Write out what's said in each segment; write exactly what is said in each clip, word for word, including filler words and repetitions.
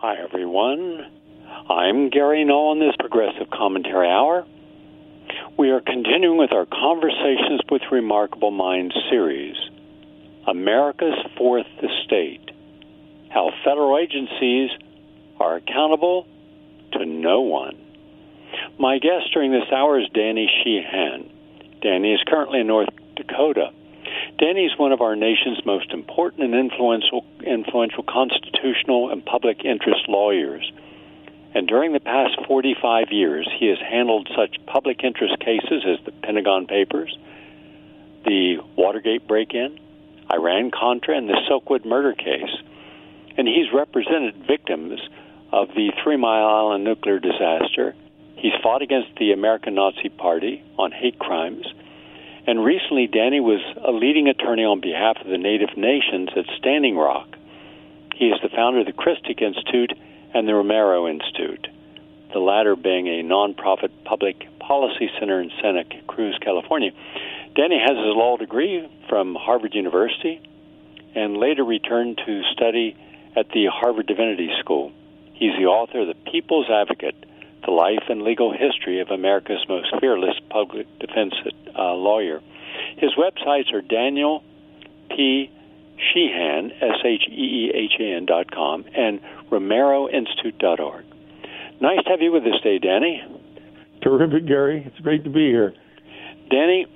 Hi, everyone. I'm Gary Null on this Progressive Commentary Hour. We are continuing with our Conversations with Remarkable Minds series, America's Fourth Estate, how federal agencies are accountable to no one. My guest during this hour is Danny Sheehan. Danny is currently in North Dakota. Danny is one of our nation's most important and influential, influential constitutional and public interest lawyers. And during the past forty-five years, he has handled such public interest cases as the Pentagon Papers, the Watergate break-in, Iran-Contra, and the Silkwood murder case. And he's represented victims of the Three Mile Island nuclear disaster. He's fought against the American Nazi Party on hate crimes. And recently, Danny was a leading attorney on behalf of the Native Nations at Standing Rock. He is the founder of the Christic Institute and the Romero Institute, the latter being a nonprofit public policy center in Santa Cruz, California. Danny has his law degree from Harvard University and later returned to study at the Harvard Divinity School. He's the author of The People's Advocate, The Life and Legal History of America's Most Fearless Public Defense uh, Lawyer. His websites are Daniel P. Sheehan, S H E E H A N dot com, and Romero Institute dot org. Nice to have you with us today, Danny. Terrific, Gary. It's great to be here. Danny,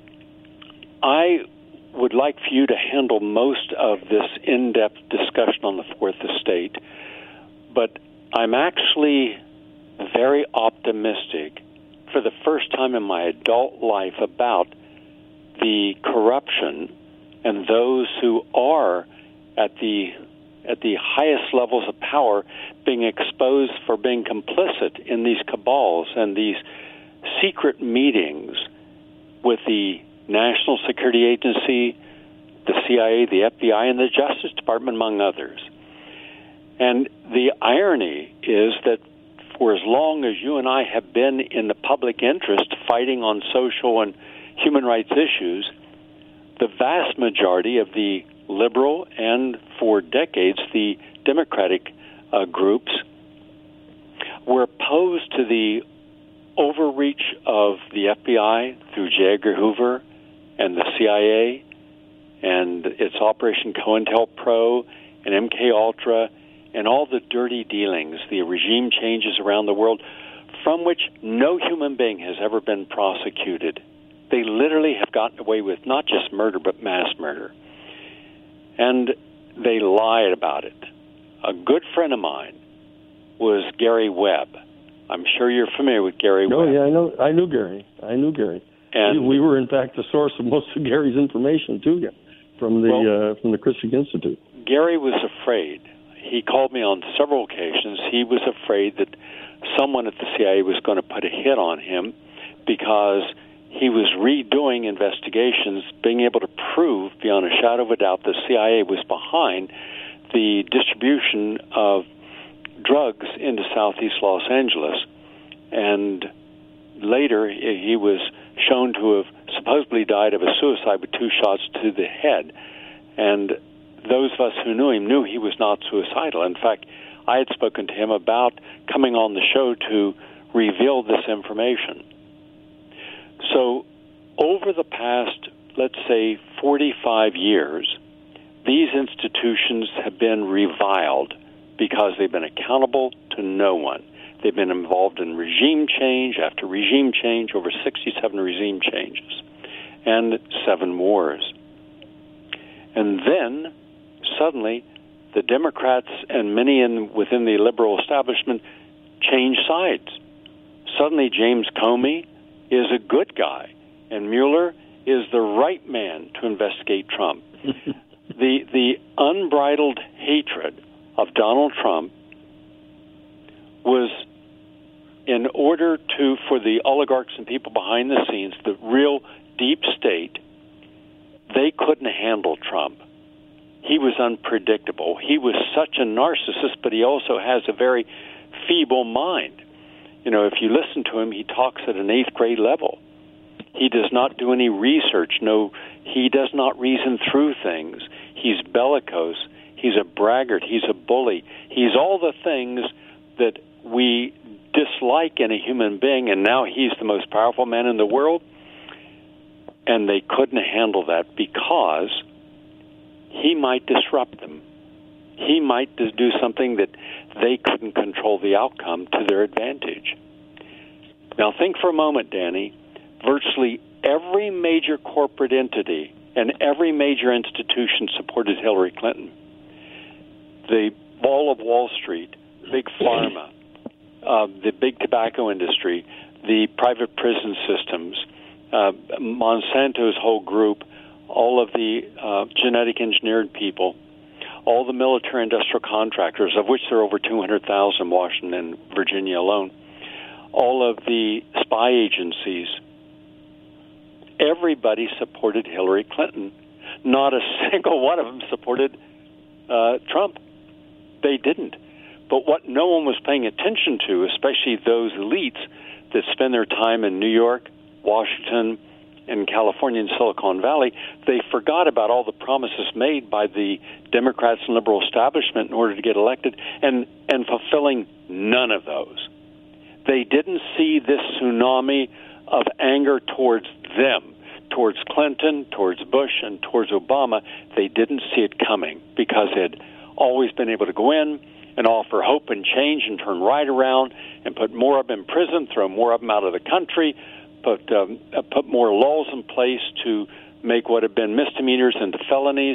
I would like for you to handle most of this in-depth discussion on the Fourth Estate, but I'm actually very optimistic for the first time in my adult life about the corruption and those who are at the at the highest levels of power being exposed for being complicit in these cabals and these secret meetings with the National Security Agency, the C I A, the F B I, and the Justice Department, among others. And the irony is that for as long as you and I have been in the public interest fighting on social and human rights issues, the vast majority of the liberal and, for decades, the Democratic uh, groups were opposed to the overreach of the F B I through J. Edgar Hoover and the C I A and its Operation COINTELPRO and M K Ultra and all the dirty dealings, the regime changes around the world, from which no human being has ever been prosecuted. They literally have gotten away with not just murder, but mass murder. And they lied about it. A good friend of mine was Gary Webb. I'm sure you're familiar with Gary oh, Webb. Oh, yeah, I know. I knew Gary. I knew Gary. And we were, in fact, the source of most of Gary's information, too, from the well, uh, from the Christic Institute. Gary was afraid. He called me on several occasions. He was afraid that someone at the C I A was going to put a hit on him because he was redoing investigations, being able to prove beyond a shadow of a doubt the C I A was behind the distribution of drugs into southeast Los Angeles. And later, he was shown to have supposedly died of a suicide with two shots to the head. And those of us who knew him knew he was not suicidal. In fact, I had spoken to him about coming on the show to reveal this information. So over the past, let's say, forty-five years, these institutions have been reviled because they've been accountable to no one. They've been involved in regime change after regime change, over sixty-seven regime changes, and seven wars. And then, suddenly, the Democrats and many in, within the liberal establishment change sides. Suddenly, James Comey is a good guy, and Mueller is the right man to investigate Trump. the the unbridled hatred of Donald Trump was in order to, for the oligarchs and people behind the scenes, the real deep state, they couldn't handle Trump. He was unpredictable. He was such a narcissist, but he also has a very feeble mind. You know, if you listen to him, he talks at an eighth grade level. He does not do any research. No, he does not reason through things. He's bellicose. He's a braggart. He's a bully. He's all the things that we dislike in a human being, and now he's the most powerful man in the world. And they couldn't handle that because he might disrupt them. He might do something that they couldn't control the outcome to their advantage. Now think for a moment, Danny. Virtually every major corporate entity and every major institution supported Hillary Clinton. The Wall of Wall Street, Big Pharma, uh, the big tobacco industry, the private prison systems, uh, Monsanto's whole group, all of the uh, genetic engineered people, all the military industrial contractors, of which there are over two hundred thousand in Washington and Virginia alone, all of the spy agencies, everybody supported Hillary Clinton. Not a single one of them supported uh, Trump. They didn't. But what no one was paying attention to, especially those elites that spend their time in New York, Washington, and California and Silicon Valley, they forgot about all the promises made by the Democrats and liberal establishment in order to get elected, and, and fulfilling none of those. They didn't see this tsunami of anger towards them, towards Clinton, towards Bush, and towards Obama. They didn't see it coming because they had always been able to go in and offer hope and change and turn right around and put more of them in prison, throw more of them out of the country, put um, put more laws in place to make what have been misdemeanors into felonies.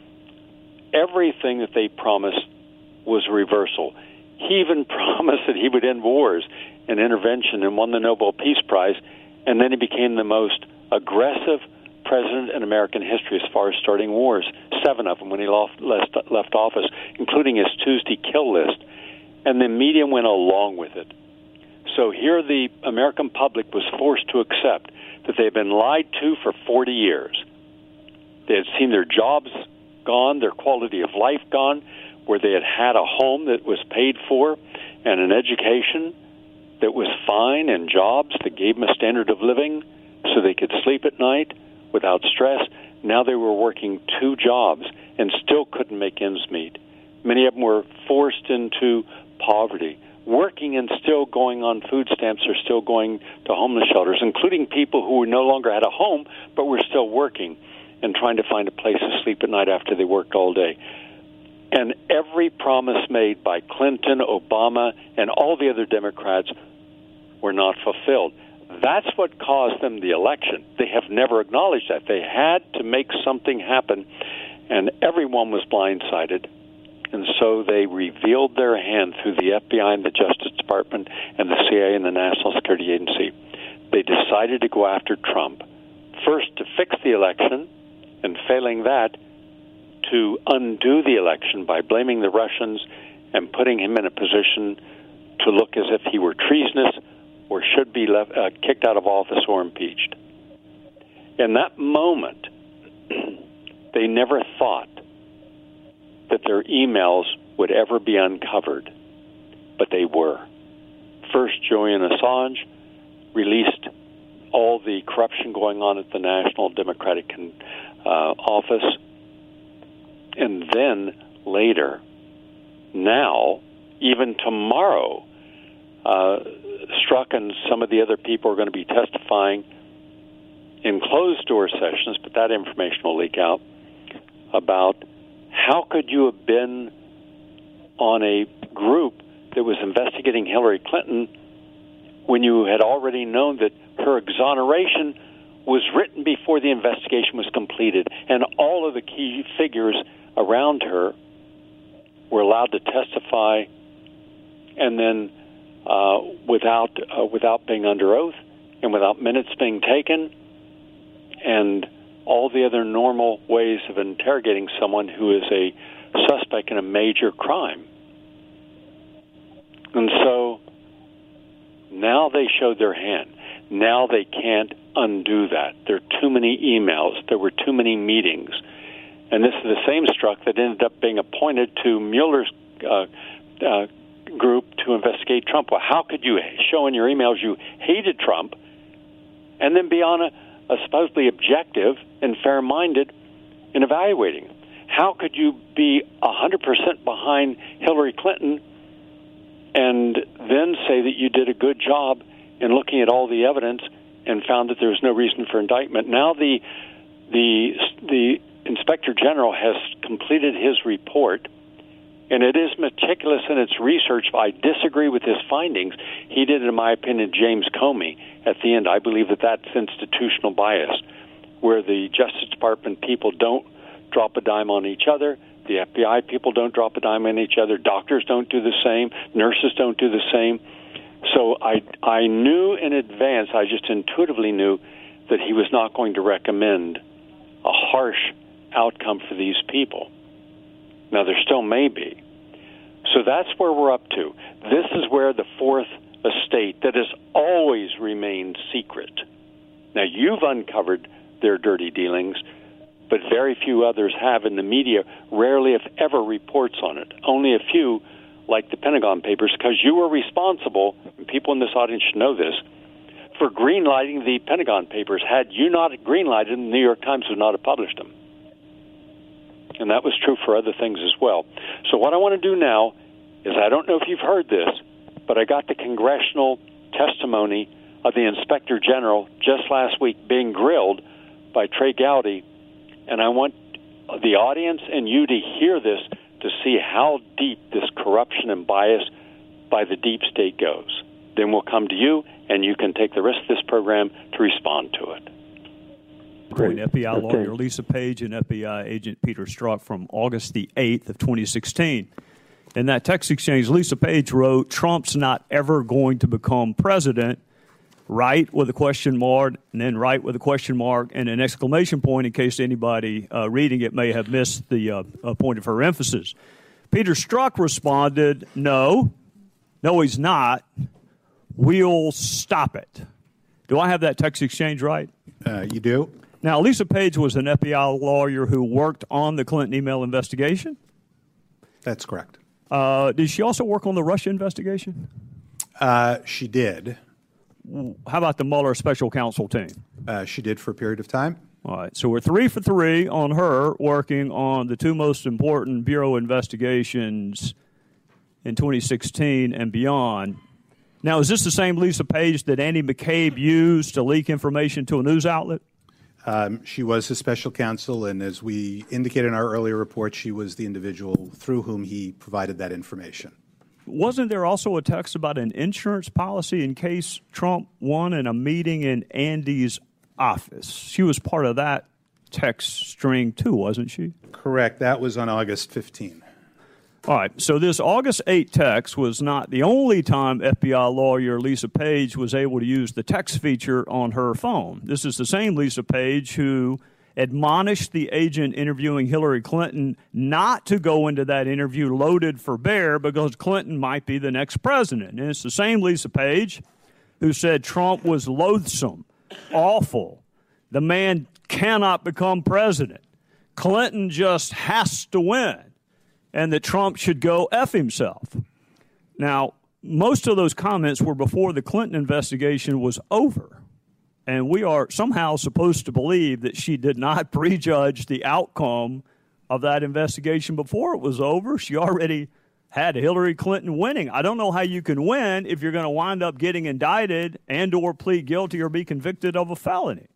Everything that they promised was reversal. He even promised that he would end wars and intervention and won the Nobel Peace Prize, and then he became the most aggressive president in American history as far as starting wars, seven of them when he left, left office, including his Tuesday kill list, and the media went along with it. So here the American public was forced to accept that they had been lied to for forty years. They had seen their jobs gone, their quality of life gone, where they had had a home that was paid for and an education that was fine and jobs that gave them a standard of living so they could sleep at night without stress. Now they were working two jobs and still couldn't make ends meet. Many of them were forced into poverty, working and still going on food stamps or still going to homeless shelters, including people who no longer had a home but were still working and trying to find a place to sleep at night after they worked all day. And every promise made by Clinton, Obama, and all the other Democrats were not fulfilled. That's what caused them the election. They have never acknowledged that. They had to make something happen, and everyone was blindsided. And so they revealed their hand through the F B I and the Justice Department and the C I A and the National Security Agency. They decided to go after Trump, first to fix the election, and failing that, to undo the election by blaming the Russians and putting him in a position to look as if he were treasonous or should be left, uh, kicked out of office or impeached. In that moment, they never thought that their emails would ever be uncovered, but they were. First, Julian Assange released all the corruption going on at the National Democratic uh, Office, and then later, now, even tomorrow, uh, Strzok and some of the other people are going to be testifying in closed-door sessions, but that information will leak out, about how could you have been on a group that was investigating Hillary Clinton when you had already known that her exoneration was written before the investigation was completed, and all of the key figures around her were allowed to testify, and then uh, without uh, without being under oath and without minutes being taken, and all the other normal ways of interrogating someone who is a suspect in a major crime. And so now they showed their hand. Now they can't undo that. There are too many emails. There were too many meetings. And this is the same Strzok that ended up being appointed to Mueller's uh, uh, group to investigate Trump. Well, how could you show in your emails you hated Trump and then be on a, a supposedly objective and fair-minded in evaluating him? how could you be one hundred percent behind Hillary Clinton and then say that you did a good job in looking at all the evidence and found that there was no reason for indictment? Now the the the Inspector General has completed his report, and it is meticulous in its research. I disagree with his findings. He did, in my opinion, James Comey at the end. I believe that that's institutional bias, where the Justice Department people don't drop a dime on each other. The F B I people don't drop a dime on each other. Doctors don't do the same. Nurses don't do the same. So I, I knew in advance, I just intuitively knew that he was not going to recommend a harsh outcome for these people. Now, there still may be. So that's where we're up to. This is where the Fourth Estate, that has always remained secret. Now, you've uncovered their dirty dealings, but very few others have, and the media rarely, if ever, reports on it. Only a few, like the Pentagon Papers, because you were responsible, and people in this audience should know this, for greenlighting the Pentagon Papers. Had you not greenlighted them, the New York Times would not have published them. And that was true for other things as well. So what I want to do now is, I don't know if you've heard this, but I got the congressional testimony of the Inspector General just last week being grilled by Trey Gowdy, and I want the audience and you to hear this to see how deep this corruption and bias by the deep state goes. Then we'll come to you, and you can take the rest of this program to respond to it. Great. F B I okay. lawyer Lisa Page and F B I agent Peter Strzok from August the eighth of twenty sixteen. In that text exchange, Lisa Page wrote, "Trump's not ever going to become president," right with a question mark, and then right with a question mark and an exclamation point in case anybody uh, reading it may have missed the uh, uh, point of her emphasis. Peter Strzok responded, no, no, he's not. We'll stop it. Do I have that text exchange right? Uh, you do. Now, Lisa Page was an F B I lawyer who worked on the Clinton email investigation. That's correct. Uh, did she also work on the Russia investigation? Uh, she did. How about the Mueller special counsel team? Uh, she did for a period of time. All right. So we're three for three on her working on the two most important Bureau investigations in twenty sixteen and beyond. Now, is this the same Lisa Page that Andy McCabe used to leak information to a news outlet? Um, she was his special counsel, and as we indicated in our earlier report, she was the individual through whom he provided that information. Wasn't there also a text about an insurance policy in case Trump won in a meeting in Andy's office? She was part of that text string too, wasn't she? Correct. That was on August fifteenth. All right. So this August eighth text was not the only time F B I lawyer Lisa Page was able to use the text feature on her phone. This is the same Lisa Page who admonished the agent interviewing Hillary Clinton not to go into that interview loaded for bear because Clinton might be the next president. And it's the same Lisa Page who said Trump was loathsome, awful. The man cannot become president. Clinton just has to win, and that Trump should go F himself. Now, most of those comments were before the Clinton investigation was over. And we are somehow supposed to believe that she did not prejudge the outcome of that investigation before it was over. She already had Hillary Clinton winning. I don't know how you can win if you're going to wind up getting indicted and or plead guilty or be convicted of a felony.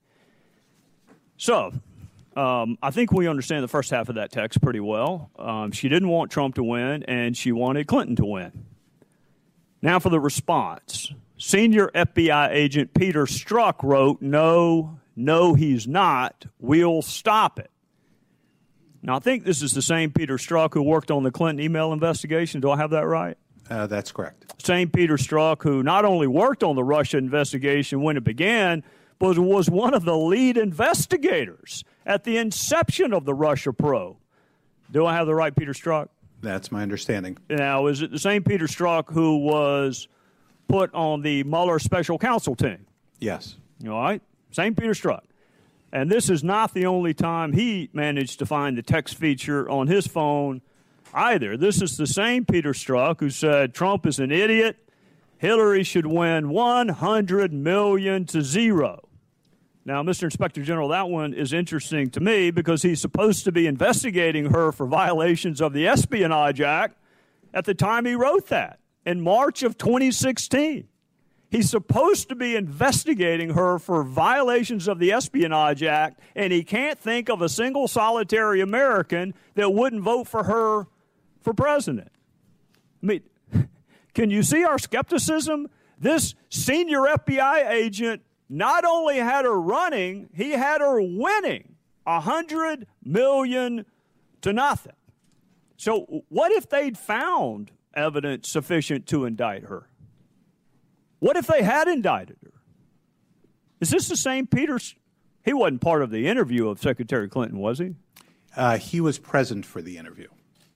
So um, I think we understand the first half of that text pretty well. Um, she didn't want Trump to win, and she wanted Clinton to win. Now for the response. Senior F B I agent Peter Strzok wrote, no, no, he's not. We'll stop it. Now, I think this is the same Peter Strzok who worked on the Clinton email investigation. Do I have that right? Uh, that's correct. Same Peter Strzok who not only worked on the Russia investigation when it began, but was one of the lead investigators at the inception of the Russia probe. Do I have the right Peter Strzok? That's my understanding. Now, is it the same Peter Strzok who was put on the Mueller special counsel team? Yes. All right. Same Peter Strzok. And this is not the only time he managed to find the text feature on his phone either. This is the same Peter Strzok who said Trump is an idiot. Hillary should win one hundred million to zero. Now, Mister Inspector General, that one is interesting to me because he's supposed to be investigating her for violations of the Espionage Act at the time he wrote that, in March of twenty sixteen. He's supposed to be investigating her for violations of the Espionage Act, and he can't think of a single solitary American that wouldn't vote for her for president. I mean, can you see our skepticism? This senior F B I agent not only had her running, he had her winning one hundred million dollars to nothing. So what if they'd found evidence sufficient to indict her? What if they had indicted her? Is this the same Peter? He wasn't part of the interview of Secretary Clinton, was he? Uh, he was present for the interview.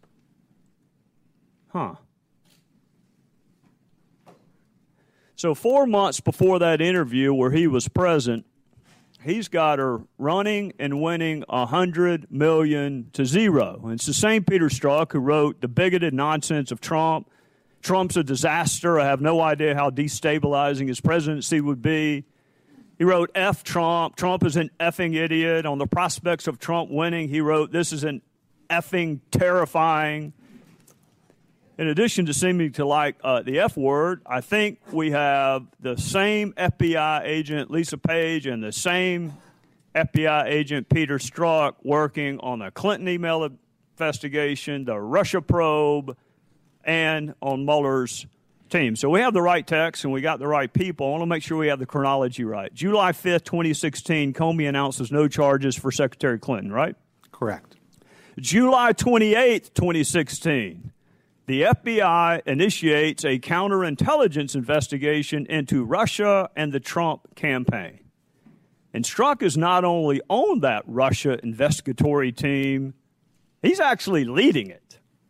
Huh. So four months before that interview where he was present, he's got her running and winning one hundred million dollars to zero. And it's the same Peter Strzok who wrote The Bigoted Nonsense of Trump. Trump's a disaster. I have no idea how destabilizing his presidency would be. He wrote, F Trump. Trump is an effing idiot. On the prospects of Trump winning, he wrote, this is an effing terrifying. In addition to seeming to like uh, the F word, I think we have the same F B I agent, Lisa Page, and the same F B I agent, Peter Strzok, working on the Clinton email investigation, the Russia probe, and on Mueller's team. So we have the right text and we got the right people. I want to make sure we have the chronology right. July fifth, twenty sixteen, Comey announces no charges for Secretary Clinton, right? Correct. July twenty-eighth, twenty sixteen, the F B I initiates a counterintelligence investigation into Russia and the Trump campaign. And Strzok is not only on that Russia investigatory team, he's actually leading it.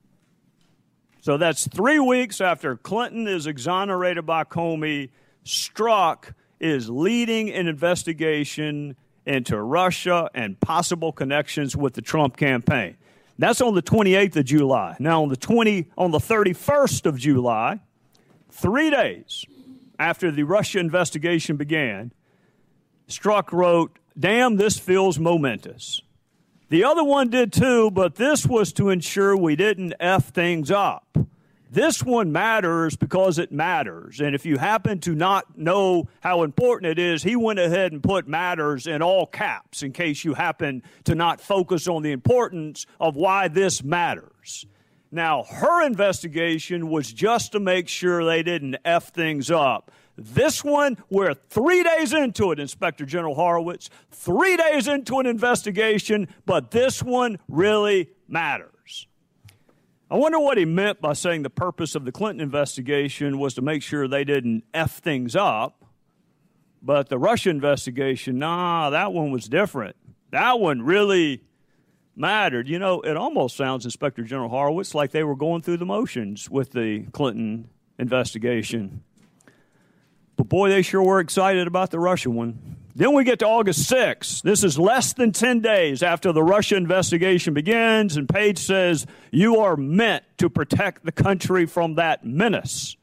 So that's three weeks after Clinton is exonerated by Comey. Strzok is leading an investigation into Russia and possible connections with the Trump campaign. That's on the twenty-eighth of July. Now, on the twenty, on the thirty-first of July, three days after the Russia investigation began, Strzok wrote, "Damn, this feels momentous." The other one did too, but this was to ensure we didn't F things up. This one matters because it matters. And if you happen to not know how important it is, he went ahead and put matters in all caps in case you happen to not focus on the importance of why this matters. Now, her investigation was just to make sure they didn't F things up. This one, we're three days into it, Inspector General Horowitz, three days into an investigation, but this one really matters. I wonder what he meant by saying the purpose of the Clinton investigation was to make sure they didn't F things up, but the Russia investigation, nah, that one was different. That one really mattered. You know, it almost sounds, Inspector General Horowitz, like they were going through the motions with the Clinton investigation. But boy, they sure were excited about the Russia one. Then we get to August sixth. This is less than ten days after the Russia investigation begins, and Page says, you are meant to protect the country from that menace.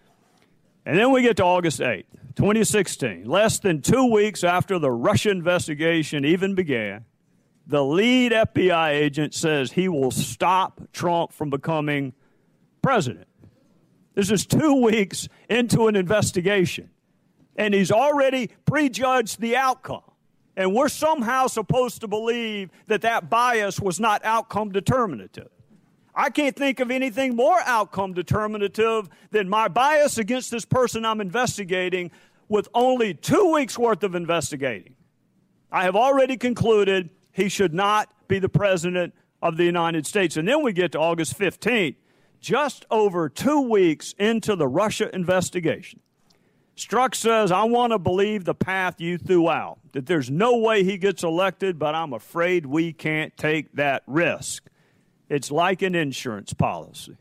And then we get to August eighth, twenty sixteen. Less than two weeks after the Russia investigation even began, the lead F B I agent says he will stop Trump from becoming president. This is two weeks into an investigation, and he's already prejudged the outcome. And we're somehow supposed to believe that that bias was not outcome determinative. I can't think of anything more outcome determinative than my bias against this person I'm investigating with only two weeks' worth of investigating. I have already concluded he should not be the president of the United States. And then we get to August fifteenth. Just over two weeks into the Russia investigation, Strzok says, I want to believe the path you threw out, that there's no way he gets elected, but I'm afraid we can't take that risk. It's like an insurance policy.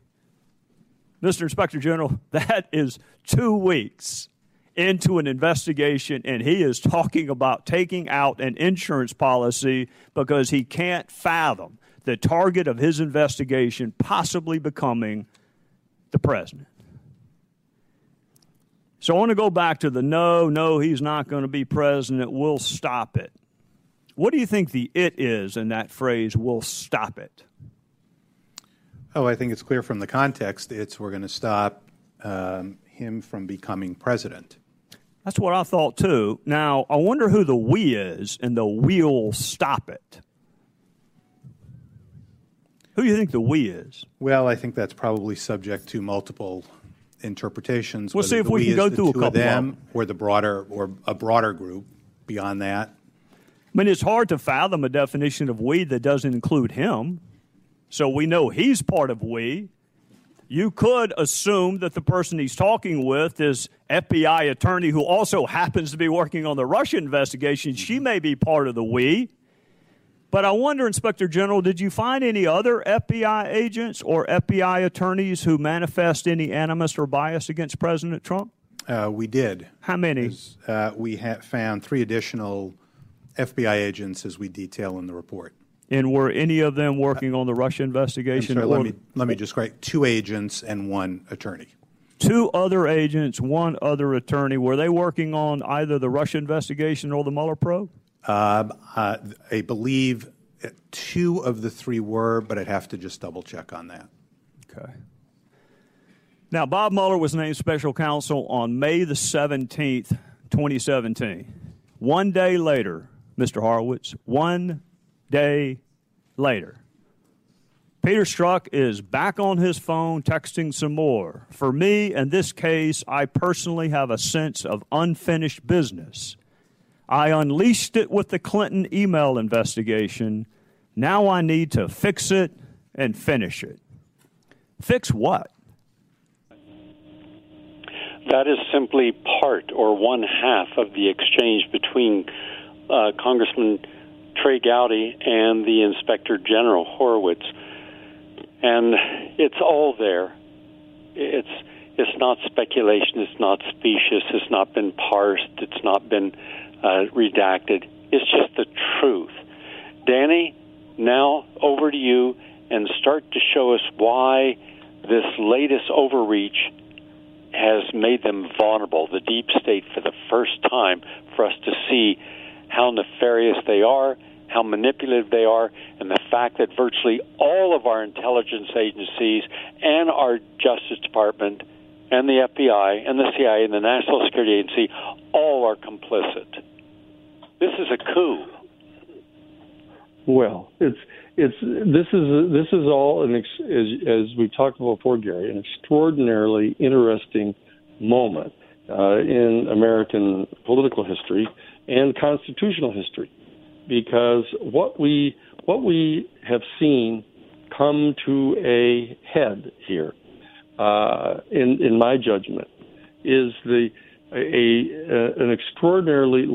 Mister Inspector General, that is two weeks into an investigation, and he is talking about taking out an insurance policy because he can't fathom the target of his investigation possibly becoming the president. So I want to go back to the no, no, he's not going to be president, we'll stop it. What do you think the it is in that phrase, we'll stop it? Oh, I think it's clear from the context. It's we're going to stop um, him from becoming president. That's what I thought, too. Now, I wonder who the we is in the we'll stop it. Who do you think the we is? Well, I think that's probably subject to multiple interpretations. We'll see if we can go through a couple of them, or the broader, or a broader group beyond that. I mean, it's hard to fathom a definition of we that doesn't include him. So we know he's part of we. You could assume that the person he's talking with is F B I attorney who also happens to be working on the Russia investigation. She may be part of the we. But I wonder, Inspector General, did you find any other F B I agents or F B I attorneys who manifest any animus or bias against President Trump? Uh, we did. How many? Uh, we ha- found three additional F B I agents, as we detail in the report. And were any of them working on the Russia investigation? I'm sorry, let me let me just correct. Two agents and one attorney. Two other agents, one other attorney. Were they working on either the Russia investigation or the Mueller probe? Uh, uh, I believe two of the three were, but I'd have to just double check on that. Okay. Now, Bob Mueller was named special counsel on May the seventeenth, twenty seventeen. One day later, Mister Horowitz, one day later, Peter Strzok is back on his phone texting some more. For me, in this case, I personally have a sense of unfinished business. I unleashed it with the Clinton email investigation. Now I need to fix it and finish it. Fix what? That is simply part or one half of the exchange between uh, Congressman Trey Gowdy and the Inspector General Horowitz. And it's all there. It's it's not speculation. It's not specious. It's not been parsed. It's not been uh, redacted. It's just the truth. Danny, now over to you, and start to show us why this latest overreach has made them vulnerable, the deep state, for the first time, for us to see how nefarious they are, how manipulative they are, and the fact that virtually all of our intelligence agencies and our Justice Department and the F B I and the C I A and the National Security Agency all are complicit. This is a coup. Well, it's it's this is this is all an ex, as, as we talked about before, Gary, an extraordinarily interesting moment uh, in American political history and constitutional history, because what we what we have seen come to a head here, uh, in in my judgment, is the a, a an extraordinarily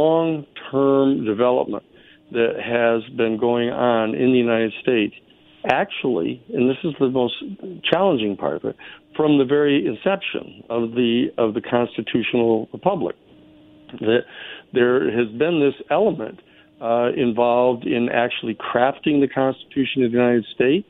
long-term development that has been going on in the United States, actually, and this is the most challenging part of it, from the very inception of the of the constitutional republic. That there has been this element uh, involved in actually crafting the Constitution of the United States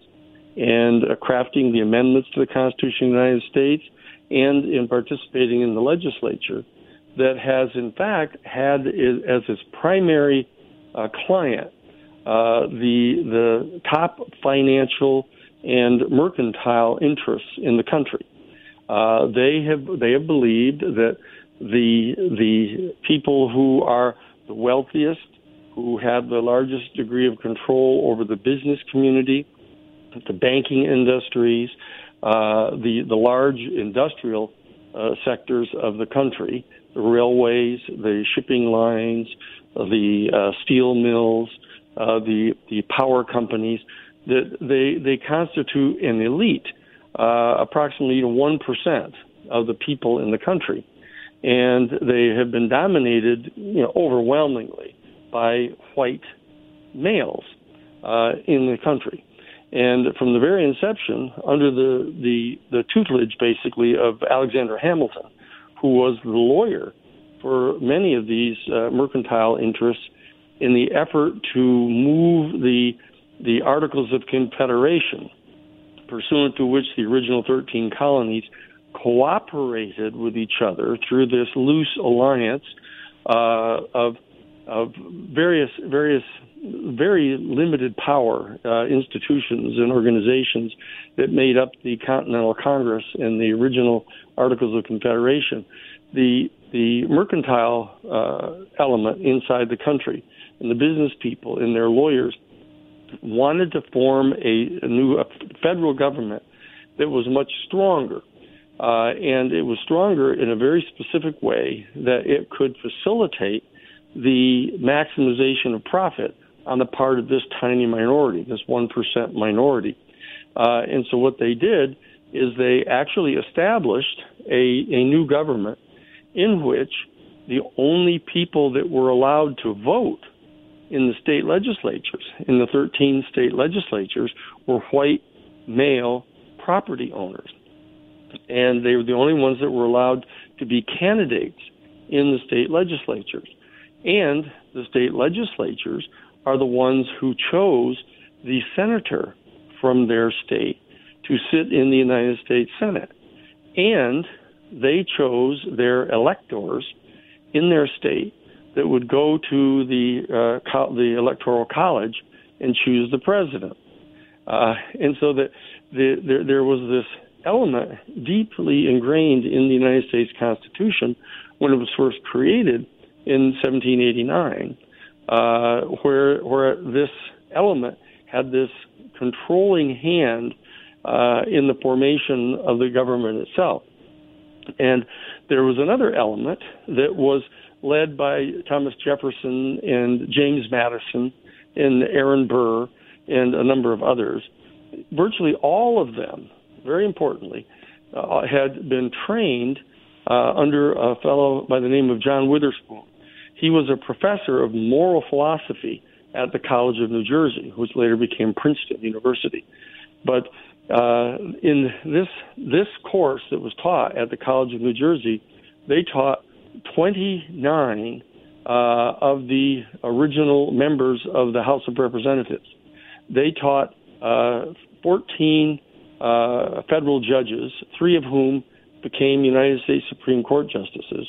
and uh, crafting the amendments to the Constitution of the United States and in participating in the legislature that has, in fact, had as its primary Uh, client, uh, the the top financial and mercantile interests in the country. Uh, they have they have believed that the the people who are the wealthiest, who have the largest degree of control over the business community, the banking industries, uh, the the large industrial uh, sectors of the country, the railways, the shipping lines, the uh, steel mills, uh, the the power companies, that they they constitute an elite, uh, approximately one percent of the people in the country, and they have been dominated, you know, overwhelmingly by white males uh, in the country, and from the very inception, under the the the tutelage basically of Alexander Hamilton, who was the lawyer for many of these uh, mercantile interests in the effort to move the the Articles of Confederation, pursuant to which the original thirteen colonies cooperated with each other through this loose alliance uh, of of various various very limited power uh, institutions and organizations that made up the Continental Congress and the original Articles of Confederation. The the mercantile uh, element inside the country and the business people and their lawyers wanted to form a, a new a federal government that was much stronger. Uh, and it was stronger in a very specific way that it could facilitate the maximization of profit on the part of this tiny minority, this one percent minority. Uh, and so what they did is they actually established a, a new government in which the only people that were allowed to vote in the state legislatures, in the thirteen state legislatures, were white male property owners. And they were the only ones that were allowed to be candidates in the state legislatures. And the state legislatures are the ones who chose the senator from their state to sit in the United States Senate. And they chose their electors in their state that would go to the uh, co- the Electoral College and choose the president. Uh, and so that the, there, there was this element deeply ingrained in the United States Constitution when it was first created in seventeen eighty-nine, uh, where where this element had this controlling hand uh, in the formation of the government itself. And there was another element that was led by Thomas Jefferson and James Madison and Aaron Burr and a number of others. Virtually all of them, very importantly, uh, had been trained uh, under a fellow by the name of John Witherspoon. He was a professor of moral philosophy at the College of New Jersey, which later became Princeton University. But uh, in this this course that was taught at the College of New Jersey, they taught twenty-nine uh, of the original members of the House of Representatives. They taught uh, fourteen uh, federal judges, three of whom became United States Supreme Court justices,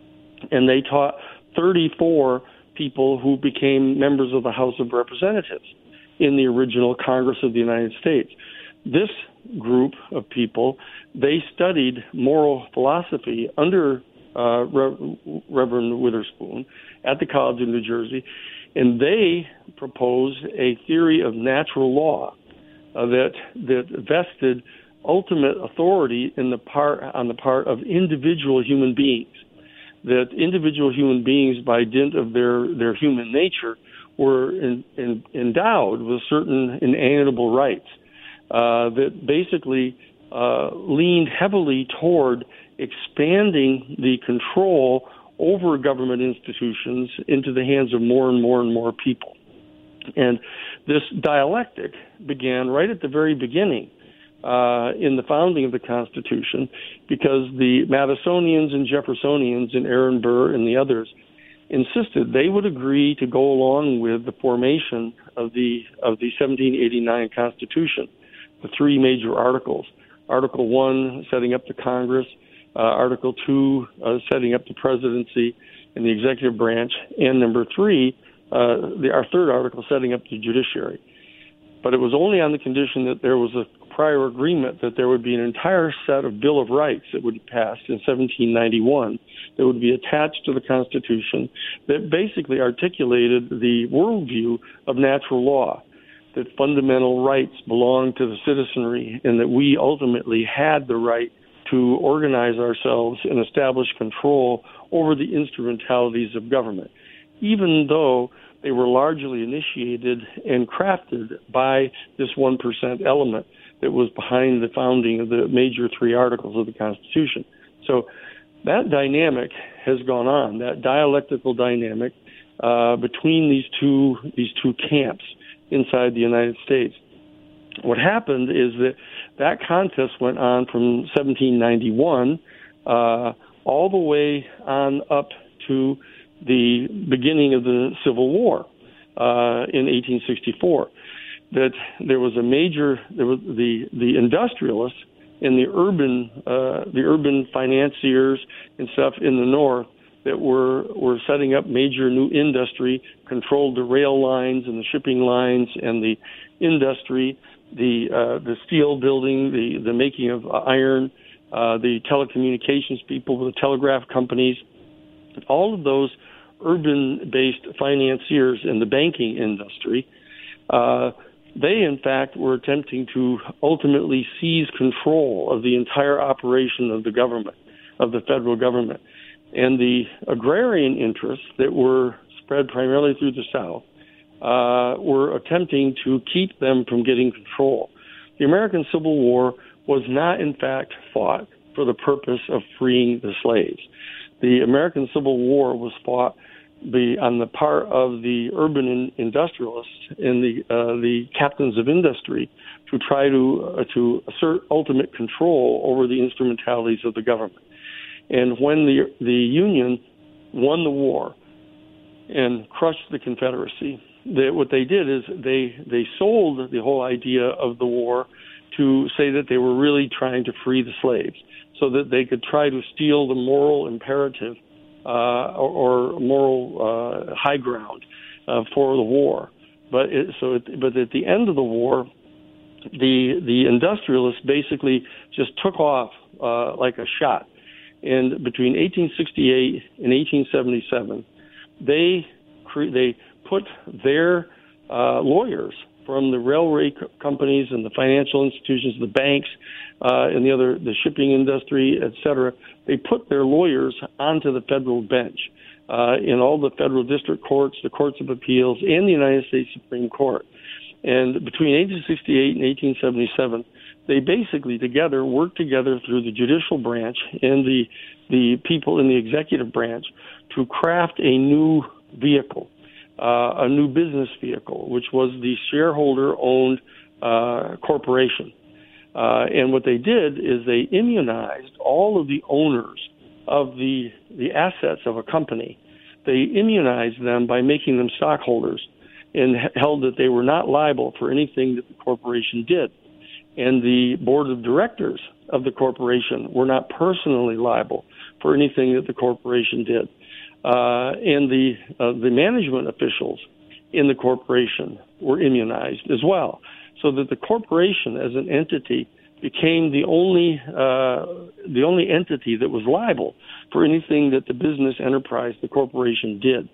and they taught thirty-four people who became members of the House of Representatives in the original Congress of the United States. This group of people, they studied moral philosophy under uh, Re- Reverend Witherspoon at the College of New Jersey, and they proposed a theory of natural law uh, that that vested ultimate authority in the part on the part of individual human beings. That individual human beings, by dint of their, their human nature, were in, in, endowed with certain inalienable rights uh, that basically uh, leaned heavily toward expanding the control over government institutions into the hands of more and more and more people. And this dialectic began right at the very beginning Uh, in the founding of the Constitution, because the Madisonians and Jeffersonians and Aaron Burr and the others insisted they would agree to go along with the formation of the of the seventeen eighty-nine Constitution, the three major articles. Article one, setting up the Congress, uh, Article two, uh, setting up the presidency and the executive branch, and number three, uh, the, our third article, setting up the judiciary. But it was only on the condition that there was a prior agreement that there would be an entire set of Bill of Rights that would be passed in seventeen ninety-one that would be attached to the Constitution that basically articulated the worldview of natural law, that fundamental rights belong to the citizenry and that we ultimately had the right to organize ourselves and establish control over the instrumentalities of government, even though they were largely initiated and crafted by this one percent element that was behind the founding of the major three articles of the Constitution. So that dynamic has gone on, that dialectical dynamic uh, between these two these two camps inside the United States. What happened is that that contest went on from seventeen ninety-one uh, all the way on up to the beginning of the Civil War uh, in eighteen sixty-four. That there was a major, there was the, the industrialists and the urban uh, the urban financiers and stuff in the north that were were setting up major new industry, controlled the rail lines and the shipping lines and the industry, the uh, the steel building, the the making of iron, uh, the telecommunications people, the telegraph companies, all of those urban-based financiers in the banking industry. Uh, They, in fact, were attempting to ultimately seize control of the entire operation of the government, of the federal government. And the agrarian interests that were spread primarily through the South uh, were attempting to keep them from getting control. The American Civil War was not, in fact, fought for the purpose of freeing the slaves. The American Civil War was fought The, on the part of the urban in, industrialists and the uh, the captains of industry to try to uh, to assert ultimate control over the instrumentalities of the government. And when the the Union won the war and crushed the Confederacy, they, what they did is they they sold the whole idea of the war to say that they were really trying to free the slaves, so that they could try to steal the moral imperative Uh, or, or moral uh, high ground uh, for the war, but it, so it, but at the end of the war, the the industrialists basically just took off uh, like a shot. And between eighteen sixty-eight and eighteen seventy-seven, they cre- they put their uh, lawyers from the railway co- companies and the financial institutions, the banks, uh, and the other the shipping industry, et cetera. They put their lawyers onto the federal bench uh, in all the federal district courts, the courts of appeals, and the United States Supreme Court. And between eighteen sixty-eight and eighteen seventy-seven, they basically together worked together through the judicial branch and the the people in the executive branch to craft a new vehicle, uh, a new business vehicle, which was the shareholder-owned uh, corporation. Uh, and what they did is they immunized all of the owners of the the assets of a company. They immunized them by making them stockholders and held that they were not liable for anything that the corporation did. And the board of directors of the corporation were not personally liable for anything that the corporation did. Uh, and the uh, the management officials in the corporation were immunized as well, so that the corporation as an entity became the only uh, the only entity that was liable for anything that the business enterprise, the corporation, did.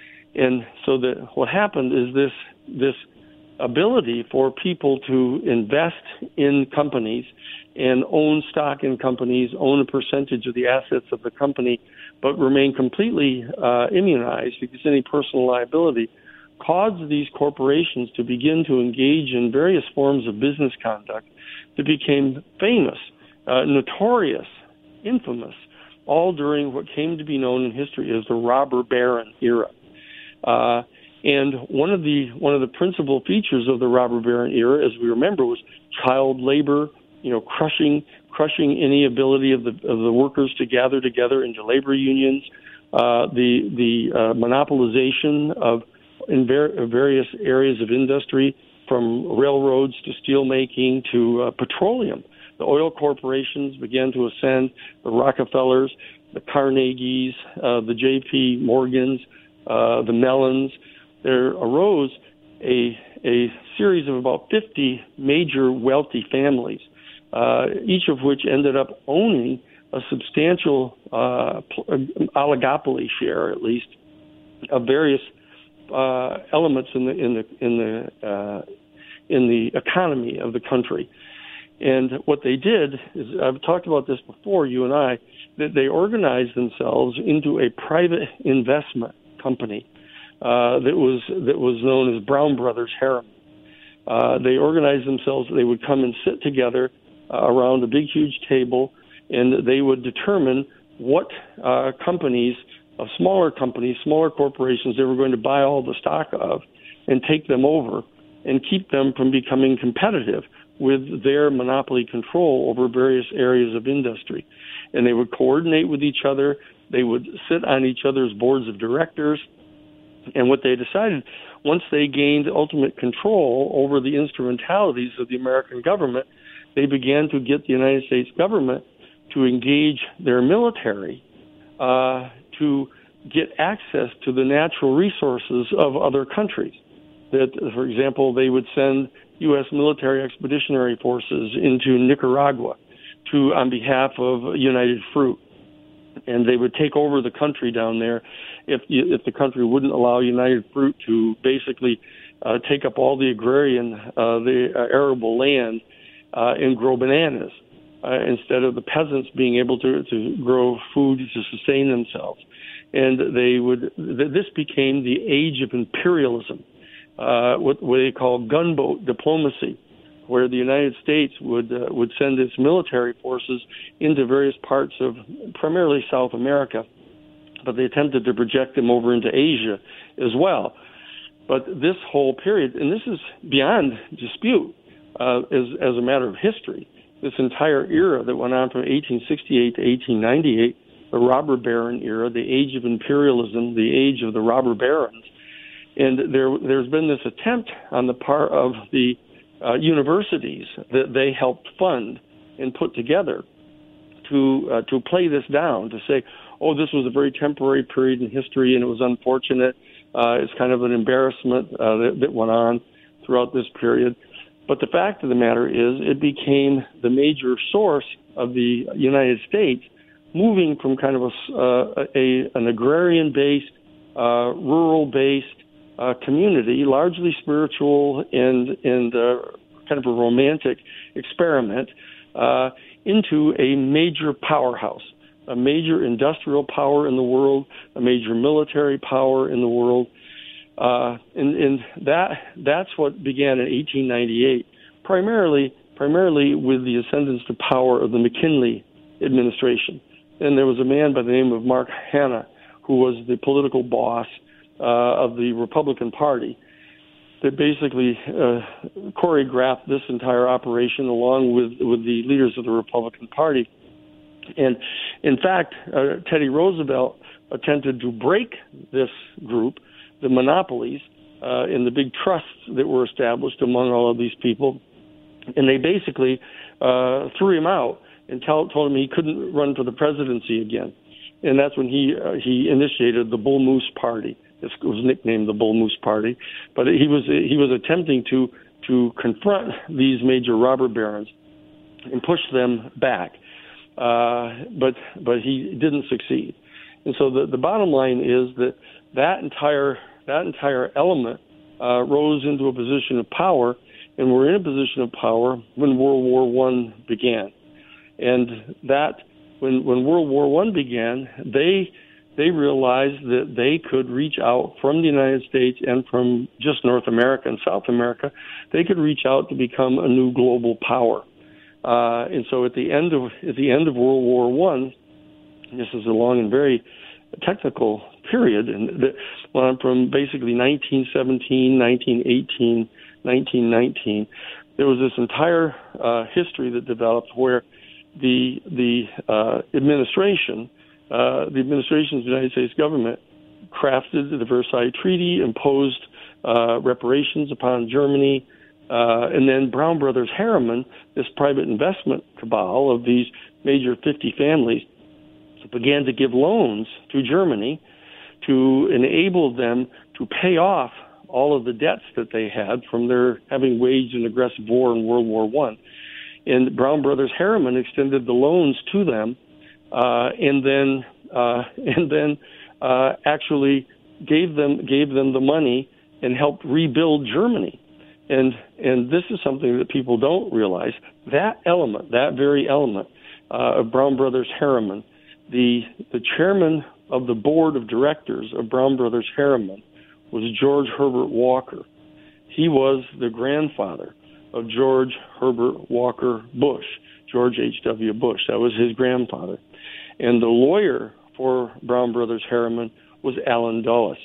And so that what happened is this this ability for people to invest in companies and own stock in companies, own a percentage of the assets of the company, but remain completely uh, immunized against any personal liability, caused these corporations to begin to engage in various forms of business conduct that became famous, uh, notorious, infamous, all during what came to be known in history as the robber baron era. Uh, and one of the one of the principal features of the robber baron era, as we remember, was child labor, you know, crushing crushing any ability of the of the workers to gather together into labor unions, uh, the the uh, monopolization of in ver- various areas of industry, from railroads to steel making to uh, petroleum. The oil corporations began to ascend, the Rockefellers, the Carnegies, uh, the J P Morgans, uh, the Mellons. There arose a, a series of about fifty major wealthy families, uh, each of which ended up owning a substantial uh, oligopoly share, at least, of various Uh, elements in the in the in the uh, in the economy of the country. And what they did is, I've talked about this before, you and I, that they organized themselves into a private investment company uh, that was that was known as Brown Brothers Harriman. Uh, they organized themselves. They would come and sit together uh, around a big, huge table, and they would determine what uh, companies. Of smaller companies, smaller corporations, they were going to buy all the stock of and take them over and keep them from becoming competitive with their monopoly control over various areas of industry. And they would coordinate with each other. They would sit on each other's boards of directors. And what they decided, once they gained ultimate control over the instrumentalities of the American government, they began to get the United States government to engage their military uh, to get access to the natural resources of other countries. That, for example, they would send U S military expeditionary forces into Nicaragua to on behalf of United Fruit, and they would take over the country down there if if the country wouldn't allow United Fruit to basically uh, take up all the agrarian, uh, the uh, arable land uh, and grow bananas uh, instead of the peasants being able to, to grow food to sustain themselves. And they would. This became the age of imperialism, uh, what, what they call gunboat diplomacy, where the United States would uh, would send its military forces into various parts of primarily South America, but they attempted to project them over into Asia as well. But this whole period, and this is beyond dispute, uh, as as a matter of history, this entire era that went on from eighteen sixty-eight to eighteen ninety-eight, the robber baron era, the age of imperialism, the age of the robber barons, and there there's been this attempt on the part of the Uh, universities that they helped fund and put together to uh, to play this down, to say, oh, this was a very temporary period in history and it was unfortunate. Uh, it's kind of an embarrassment uh, that, that went on throughout this period. But the fact of the matter is it became the major source of the United States moving from kind of a, uh, a an agrarian-based, uh, rural-based Uh, community, largely spiritual and and uh, kind of a romantic experiment, uh, into a major powerhouse, a major industrial power in the world, a major military power in the world, uh, and, and that that's what began in eighteen ninety-eight, primarily primarily with the ascendance to power of the McKinley administration. And there was a man by the name of Mark Hanna, who was the political boss Uh, of the Republican Party, that basically uh, choreographed this entire operation along with, with the leaders of the Republican Party. And in fact, uh, Teddy Roosevelt attempted to break this group, the monopolies, uh, and the big trusts that were established among all of these people. And they basically uh, threw him out and tell, told him he couldn't run for the presidency again. And that's when he uh, he initiated the Bull Moose Party. It was nicknamed the Bull Moose Party, but he was he was attempting to to confront these major robber barons and push them back, uh, but but he didn't succeed. And so the the bottom line is that that entire that entire element uh, rose into a position of power, and we're in a position of power when World War One began, and that when when World War One began, they. They realized that they could reach out from the United States and from just North America and South America. They could reach out to become a new global power. Uh, and so at the end of at the end of World War One, this is a long and very technical period, and that went on from basically nineteen seventeen, nineteen eighteen, nineteen nineteen. There was this entire uh, history that developed where the the uh, administration. Uh, the administration of the United States government crafted the Versailles Treaty, imposed uh, reparations upon Germany, uh, and then Brown Brothers Harriman, this private investment cabal of these major fifty families, began to give loans to Germany to enable them to pay off all of the debts that they had from their having waged an aggressive war in World War One. And Brown Brothers Harriman extended the loans to them. Uh, and then, uh, and then, uh, actually gave them gave them the money and helped rebuild Germany, and and this is something that people don't realize. That element, that very element uh, of Brown Brothers Harriman, the the chairman of the board of directors of Brown Brothers Harriman was George Herbert Walker. He was the grandfather of George Herbert Walker Bush, George H W Bush. That was his grandfather. And the lawyer for Brown Brothers Harriman was Allen Dulles.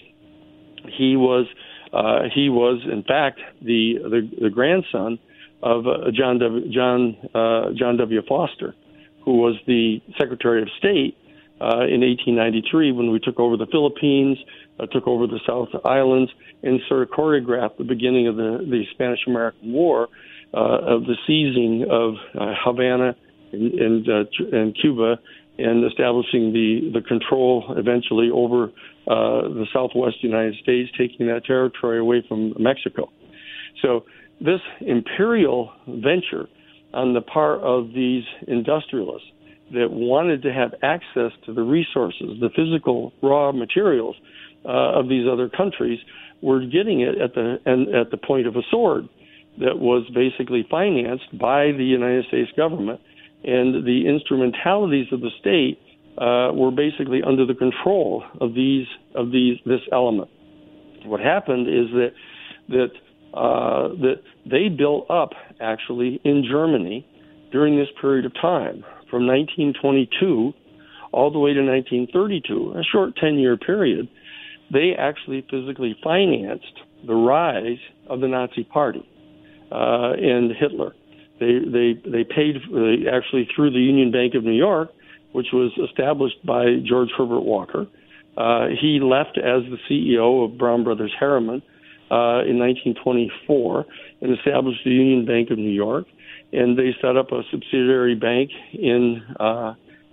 He was, uh, he was in fact, the the, the grandson of uh, John W. John uh, John W. Foster, who was the Secretary of State uh, in eighteen ninety-three when we took over the Philippines, uh, took over the South Islands, and sort of choreographed the beginning of the, the Spanish-American War uh, of the seizing of uh, Havana and and, uh, and Cuba, and establishing the, the control eventually over uh, the southwest United States, taking that territory away from Mexico. So this imperial venture on the part of these industrialists that wanted to have access to the resources, the physical raw materials uh, of these other countries, were getting it at the and at the point of a sword that was basically financed by the United States government. And the instrumentalities of the state uh, were basically under the control of these of these this element. What happened is that that uh, that they built up actually in Germany during this period of time, from nineteen twenty-two all the way to nineteen thirty-two, a short ten-year period. They actually physically financed the rise of the Nazi Party uh, and Hitler. They they they paid they actually through the Union Bank of New York, which was established by George Herbert Walker. Uh, he left as the C E O of Brown Brothers Harriman uh, in nineteen twenty-four and established the Union Bank of New York. And they set up a subsidiary bank in uh,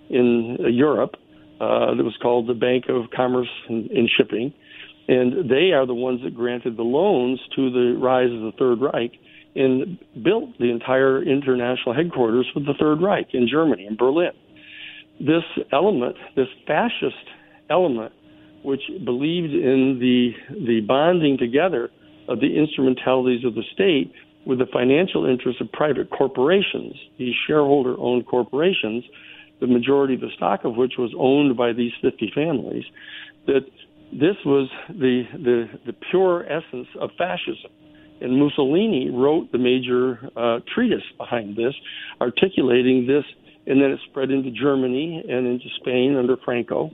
in Europe uh, that was called the Bank of Commerce and, and Shipping. And they are the ones that granted the loans to the rise of the Third Reich and built the entire international headquarters for the Third Reich in Germany, in Berlin. This element, this fascist element, which believed in the the bonding together of the instrumentalities of the state with the financial interests of private corporations, these shareholder-owned corporations, the majority of the stock of which was owned by these fifty families, that this was the the, the pure essence of fascism. And Mussolini wrote the major uh, treatise behind this, articulating this, and then it spread into Germany and into Spain under Franco.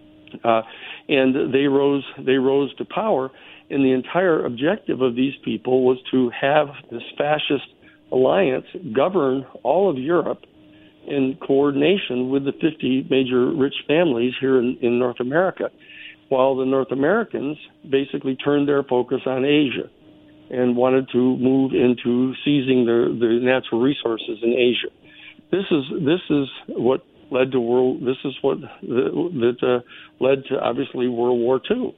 Uh, and they rose they rose to power, and the entire objective of these people was to have this fascist alliance govern all of Europe in coordination with the fifty major rich families here in, in North America, while the North Americans basically turned their focus on Asia and wanted to move into seizing the, the natural resources in Asia. This is this is what led to world. This is what that uh, led to obviously World War Two,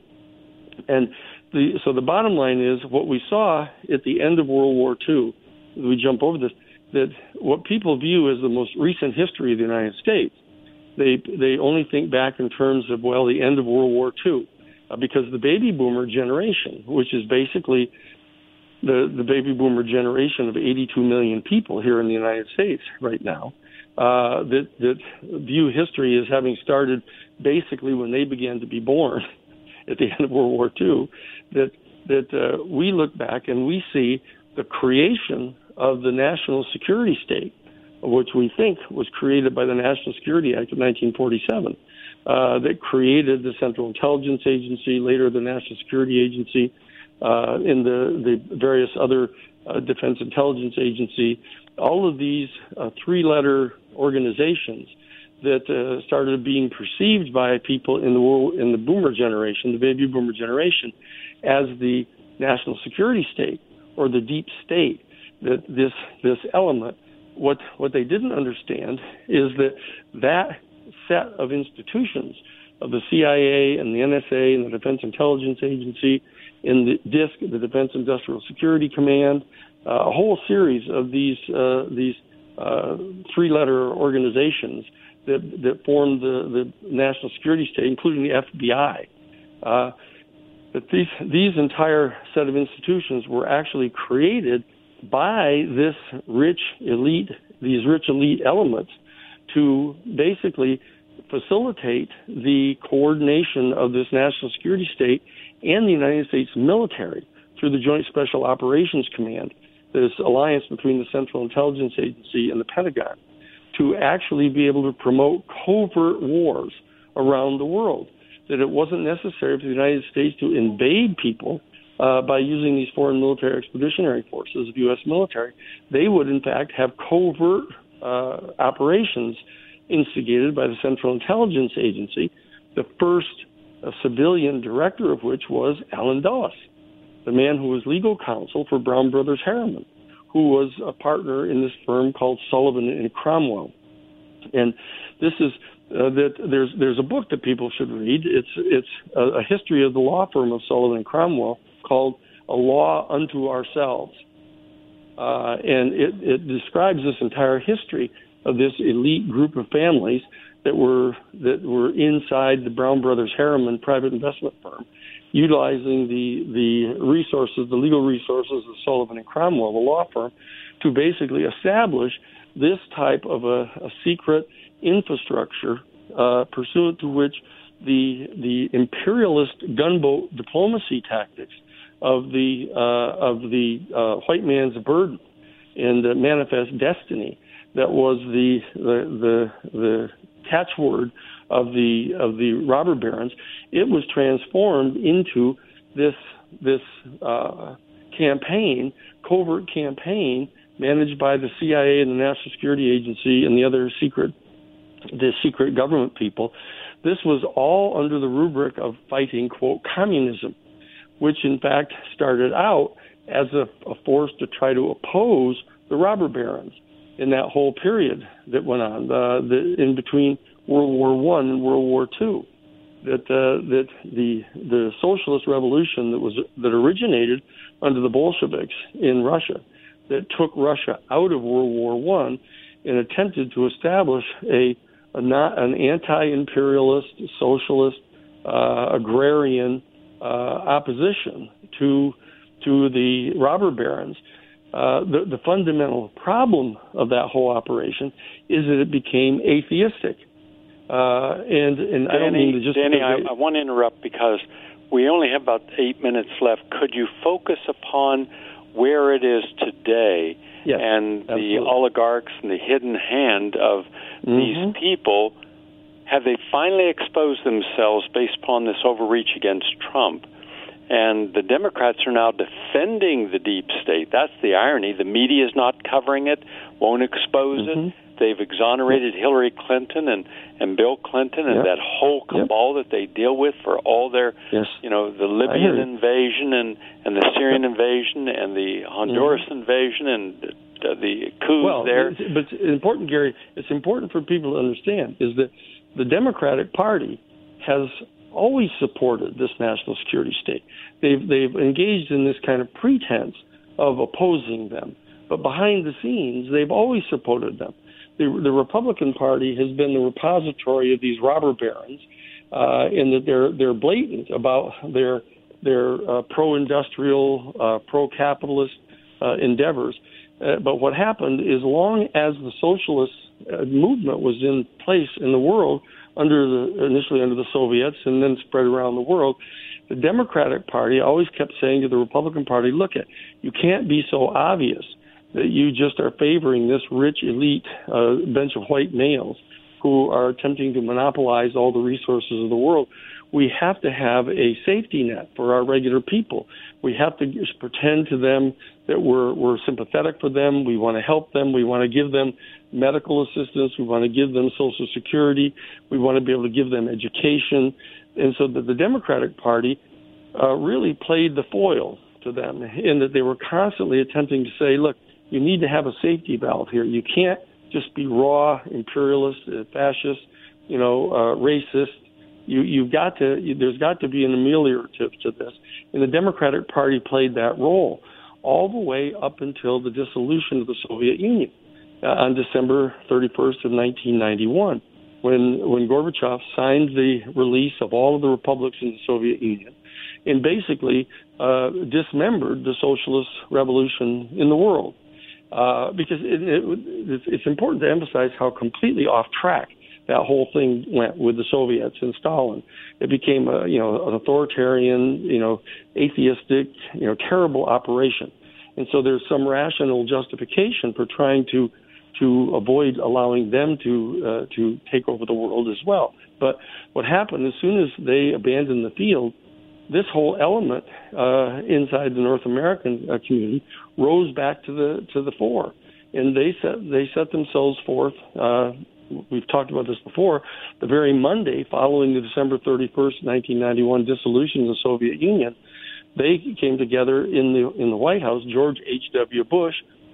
and the so the bottom line is what we saw at the end of World War Two. We jump over this. That what people view as the most recent history of the United States. They they only think back in terms of well the end of World War Two, uh, because the baby boomer generation, which is basically the the baby boomer generation of eighty-two million people here in the United States right now, uh, that that view history as having started basically when they began to be born at the end of World War Two, that that uh, we look back and we see the creation of the national security state, which we think was created by the National Security Act of nineteen forty-seven, uh, that created the Central Intelligence Agency, later the National Security Agency, uh, in the, the various other uh, Defense Intelligence Agency, all of these uh, three-letter organizations that uh, started being perceived by people in the world, in the boomer generation, the baby boomer generation, as the national security state or the deep state. That this this element, what what they didn't understand is that that set of institutions of the C I A and the N S A and the Defense Intelligence Agency and the D I S C, the Defense Industrial Security Command, uh, a whole series of these uh, these uh, three-letter organizations that that form the, the national security state, including the F B I. Uh, that these these entire set of institutions were actually created by this rich elite, these rich elite elements, to basically facilitate the coordination of this national security state and the United States military through the Joint Special Operations Command, this alliance between the Central Intelligence Agency and the Pentagon, to actually be able to promote covert wars around the world. That it wasn't necessary for the United States to invade people Uh, by using these foreign military expeditionary forces of U S military. They would, in fact, have covert uh, operations instigated by the Central Intelligence Agency, the first uh, civilian director of which was Allen Dulles, the man who was legal counsel for Brown Brothers Harriman, who was a partner in this firm called Sullivan and Cromwell. And this is uh, that there's there's a book that people should read. It's it's a, a history of the law firm of Sullivan and Cromwell called A Law Unto Ourselves. Uh, and it, it describes this entire history of this elite group of families that were that were inside the Brown Brothers Harriman private investment firm, utilizing the the resources, the legal resources of Sullivan and Cromwell, the law firm, to basically establish this type of a, a secret infrastructure uh, pursuant to which the the imperialist gunboat diplomacy tactics of the uh, of the uh, white man's burden and the manifest destiny that was the the the, the catchword of the of the robber barons, it was transformed into this this uh, campaign, covert campaign managed by the C I A and the National Security Agency and the other secret the secret government people. This was all under the rubric of fighting, quote, communism, which in fact started out as a, a force to try to oppose the robber barons in that whole period that went on uh, the, in between World War One and World War Two. That uh, that the the socialist revolution that was that originated under the Bolsheviks in Russia, that took Russia out of World War One and attempted to establish a, a not an anti-imperialist, socialist, uh, agrarian uh, opposition to to the robber barons. Uh, the, the fundamental problem of that whole operation is that it became atheistic. Uh, and and Danny, I don't mean to just... Danny, I, I want to interrupt because we only have about eight minutes left. Could you focus upon where it is today yes, and absolutely. the oligarchs and the hidden hand of mm-hmm. these people? Have they finally exposed themselves based upon this overreach against Trump? And the Democrats are now defending the deep state. That's the irony. The media is not covering it, won't expose mm-hmm. it. They've exonerated yep. Hillary Clinton and, and Bill Clinton and yep. that whole cabal yep. that they deal with for all their, yes. you know, the Libyan invasion and, and the Syrian yep. invasion and the Honduras mm-hmm. invasion and the, the coups well, there. It's, but it's important, Gary, it's important for people to understand is that the Democratic Party has always supported this national security state. They've they've engaged in this kind of pretense of opposing them, but behind the scenes, they've always supported them. The, the Republican Party has been the repository of these robber barons, uh, in that they're they're blatant about their their uh, pro-industrial, uh, pro-capitalist uh, endeavors. Uh, but what happened is, long as the socialist uh, movement was in place in the world, under the initially under the Soviets and then spread around the world, the Democratic Party always kept saying to the Republican Party, look, it, you can't be so obvious that you just are favoring this rich elite uh, bench of white males who are attempting to monopolize all the resources of the world. We have to have a safety net for our regular people. We have to just pretend to them that we're, we're sympathetic for them. We want to help them. We want to give them medical assistance. We want to give them Social Security. We want to be able to give them education. And so that the Democratic Party uh, really played the foil to them, in that they were constantly attempting to say, look, you need to have a safety valve here. You can't just be raw, imperialist, uh, fascist, you know, uh, racist. You, you've got to, you, there's got to be an ameliorative to this. And the Democratic Party played that role all the way up until the dissolution of the Soviet Union uh, on December thirty-first of nineteen ninety-one, when, when Gorbachev signed the release of all of the republics in the Soviet Union and basically uh, dismembered the socialist revolution in the world. Uh, because it, it, it's important to emphasize how completely off track that whole thing went with the Soviets and Stalin. It became a, you know, an authoritarian, you know, atheistic, you know, terrible operation. And so there's some rational justification for trying to to avoid allowing them to uh, to take over the world as well. But what happened, as soon as they abandoned the field, this whole element uh, inside the North American uh, community rose back to the to the fore, and they set they set themselves forth. Uh, we've talked about this before. The very Monday following the December thirty-first, nineteen ninety-one dissolution of the Soviet Union, they came together in the in the White House. George H W. Bush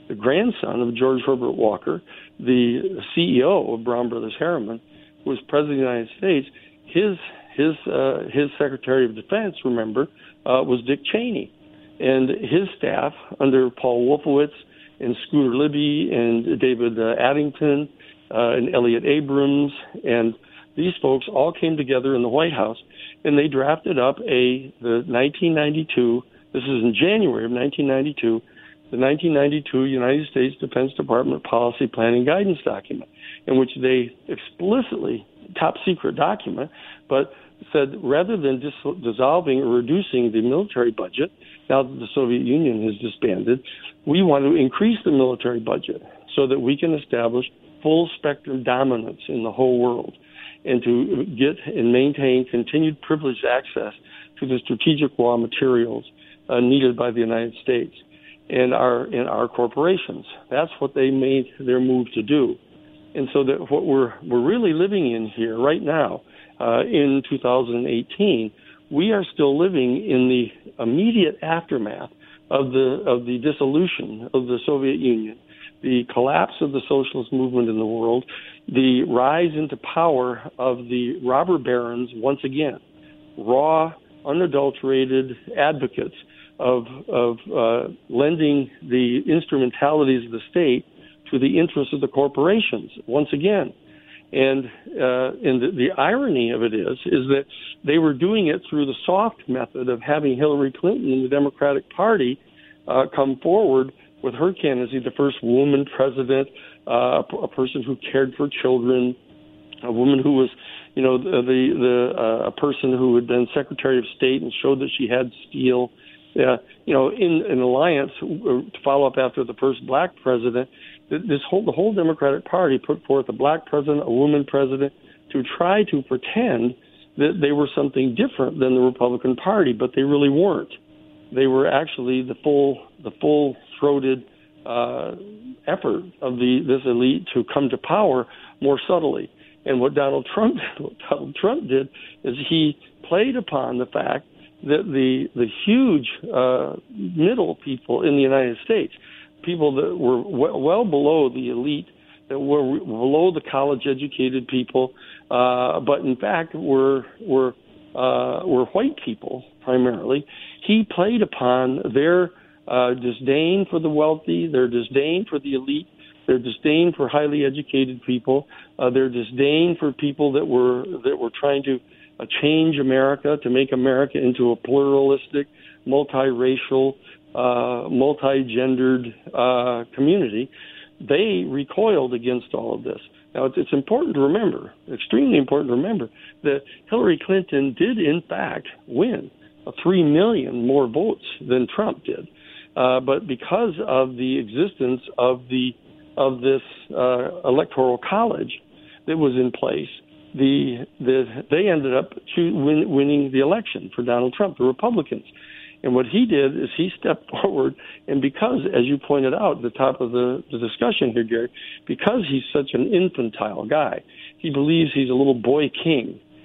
the grandson of George Herbert Walker, the C E O of Brown Brothers Harriman, who was president of the United States. His his uh, his Secretary of Defense, remember, uh, was Dick Cheney, and his staff under Paul Wolfowitz and Scooter Libby and David uh, Addington uh, and Elliott Abrams, and these folks all came together in the White House, and they drafted up a the nineteen ninety-two. This is in January of nineteen ninety-two. The nineteen ninety-two United States Defense Department Policy Planning Guidance document, in which they explicitly, top secret document, but said rather than dis- dissolving or reducing the military budget, now that the Soviet Union has disbanded, we want to increase the military budget so that we can establish full spectrum dominance in the whole world and to get and maintain continued privileged access to the strategic raw materials uh, needed by the United States and our and our corporations. That's what they made their move to do. And so that what we're we're really living in here right now, uh, in two thousand eighteen, we are still living in the immediate aftermath of the of the dissolution of the Soviet Union, the collapse of the socialist movement in the world, the rise into power of the robber barons once again, raw, unadulterated advocates of of uh, lending the instrumentalities of the state to the interests of the corporations once again. And uh, and the, the irony of it is is that they were doing it through the soft method of having Hillary Clinton and the Democratic Party uh, come forward with her candidacy, the first woman president, uh, a person who cared for children, a woman who was, you know, the the, the uh, a person who had been Secretary of State and showed that she had steel. Uh, you know, in an alliance to follow up after the first black president, this whole the whole Democratic Party put forth a black president, a woman president, to try to pretend that they were something different than the Republican Party, but they really weren't. They were actually the full the full throated uh, effort of the this elite to come to power more subtly. And what Donald Trump what Donald Trump did is he played upon the fact that the the huge uh, middle people in the United States, people that were w- well below the elite, that were below the college-educated people, uh, but in fact were were uh, were white people primarily. He played upon their uh, disdain for the wealthy, their disdain for the elite, their disdain for highly educated people, uh, their disdain for people that were that were trying to Uh, change America, to make America into a pluralistic, multiracial, uh, multi-gendered uh, community. They recoiled against all of this. Now, it's, it's important to remember, extremely important to remember, that Hillary Clinton did, in fact, win three million more votes than Trump did. Uh, but because of the existence of the of this uh, electoral college that was in place, The, the they ended up win, winning the election for Donald Trump, the Republicans. And what he did is he stepped forward, and because, as you pointed out at the top of the, the discussion here, Gary, because he's such an infantile guy, he believes he's a little boy king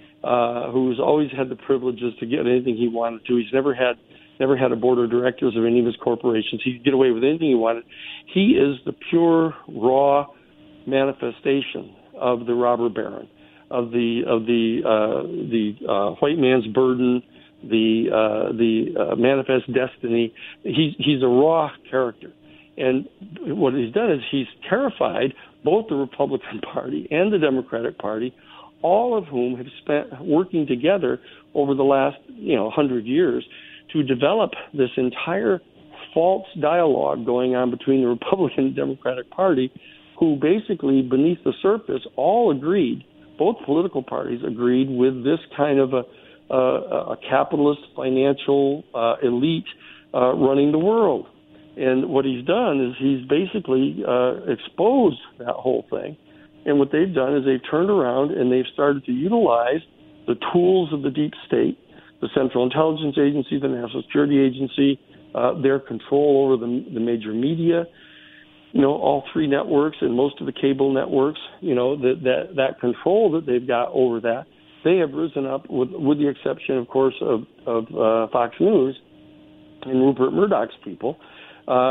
uh, who's always had the privileges to get anything he wanted to. He's never had never had a board of directors of any of his corporations. He could get away with anything he wanted. He is the pure, raw manifestation of the robber baron, of the of the uh, the uh, white man's burden, the uh, the uh, manifest destiny. He's he's a raw character, and what he's done is he's terrified both the Republican Party and the Democratic Party, all of whom have spent working together over the last you know hundred years to develop this entire false dialogue going on between the Republican and Democratic Party, who basically beneath the surface all agreed. Both political parties agreed with this kind of a, a, a capitalist financial uh, elite uh, running the world. And what he's done is he's basically uh, exposed that whole thing. And what they've done is they've turned around and they've started to utilize the tools of the deep state, the Central Intelligence Agency, the National Security Agency, uh, their control over the, the major media, you know, all three networks and most of the cable networks, you know, that that, that control that they've got over that, they have risen up, with, with the exception, of course, of, of uh, Fox News and Rupert Murdoch's people. Uh,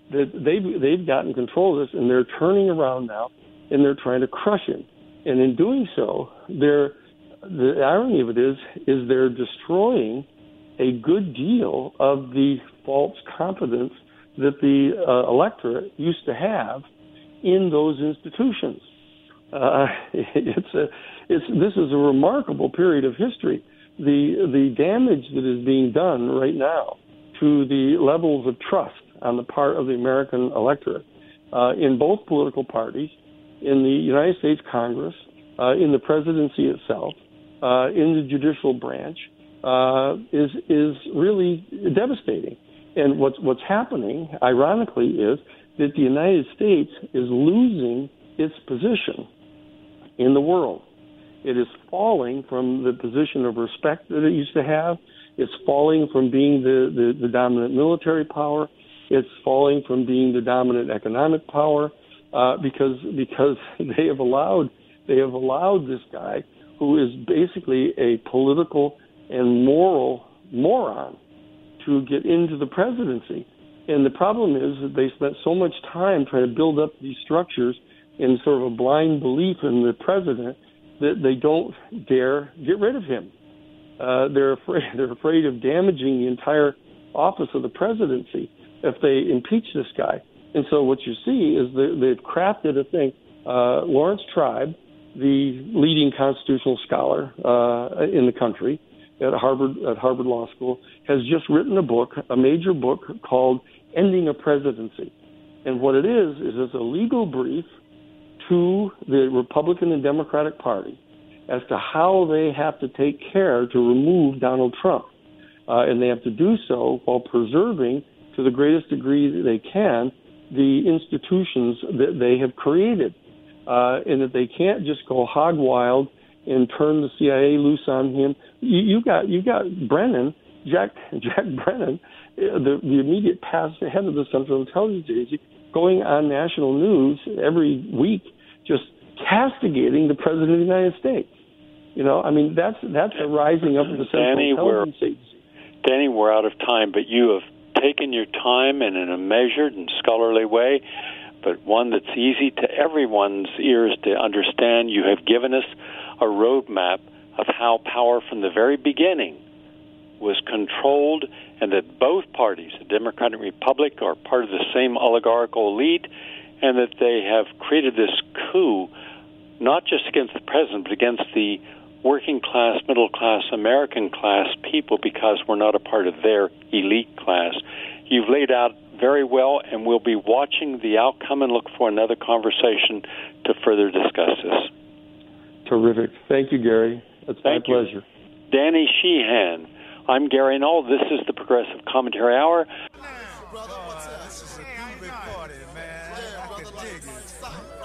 that they've, they've gotten control of this, and they're turning around now, and they're trying to crush him. And in doing so, they're, the irony of it is, is they're destroying a good deal of the false confidence that the uh, electorate used to have in those institutions. Uh, it's a, it's this is a remarkable period of history. The the damage that is being done right now to the levels of trust on the part of the American electorate uh, in both political parties, in the United States Congress, uh, in the presidency itself, uh, in the judicial branch, uh, is is really devastating. And what's what's happening, ironically, is that the United States is losing its position in the world. It is falling from the position of respect that it used to have. It's falling from being the, the, the dominant military power. It's falling from being the dominant economic power uh, because because they have allowed they have allowed this guy, who is basically a political and moral moron, to get into the presidency. And the problem is that they spent so much time trying to build up these structures in sort of a blind belief in the president that they don't dare get rid of him. Uh, they're afraid they're afraid of damaging the entire office of the presidency if they impeach this guy. And so what you see is they, they've crafted a thing. Uh, Lawrence Tribe, the leading constitutional scholar uh, in the country at Harvard at Harvard Law School, has just written a book, a major book called Ending a Presidency. And what it is is it's a legal brief to the Republican and Democratic Party as to how they have to take care to remove Donald Trump. Uh, and they have to do so while preserving, to the greatest degree that they can, the institutions that they have created. Uh, and that they can't just go hog wild and turn the C I A loose on him. You, you got you got Brennan, Jack Jack Brennan, the, the immediate past head of the Central Intelligence Agency, going on national news every week, just castigating the President of the United States. You know, I mean, that's that's a rising up of the Central Danny, Intelligence we're, Agency. Danny, we're out of time, but you have taken your time and in a measured and scholarly way, but one that's easy to everyone's ears to understand. You have given us a roadmap of how power from the very beginning was controlled, and that both parties, the Democrat and Republic, are part of the same oligarchical elite, and that they have created this coup, not just against the president, but against the working class, middle class, American class people, because we're not a part of their elite class. You've laid out very well, and we'll be watching the outcome and look for another conversation to further discuss this. Terrific. Thank you, Gary. It's my Thank you. pleasure. Danny Sheehan. I'm Gary Knoll. This is the Progressive Commentary Hour. Brother, what's up? This is a groovy party, man. I can dig it.